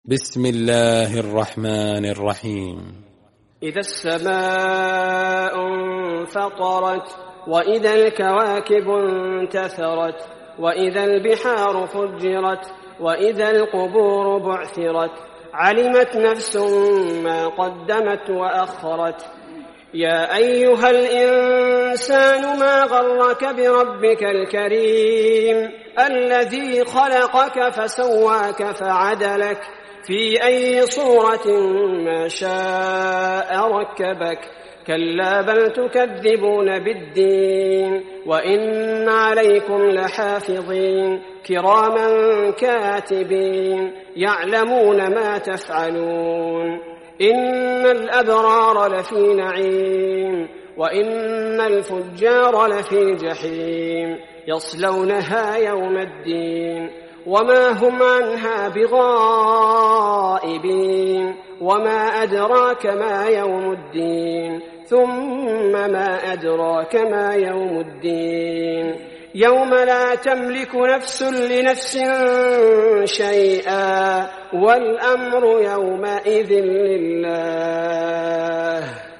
بسم الله الرحمن الرحيم. إذا السماء انفطرت وإذا الكواكب انتثرت وإذا البحار فجرت وإذا القبور بعثرت علمت نفس ما قدمت وأخرت. يا أيها الإنسان ما غرك بربك الكريم الذي خلقك فسواك فعدلك في أي صورة ما شاء ركبك. كلا بل تكذبون بالدين وإن عليكم لحافظين كراما كاتبين يعلمون ما تفعلون. إن الأبرار لفي نعيم وإن الفجار لفي جحيم يصلونها يوم الدين وما هم عنها بغائبين. وما أدراك ما يوم الدين ثم ما أدراك ما يوم الدين يوم لا تملك نفس لنفس شيئا والأمر يومئذ لله.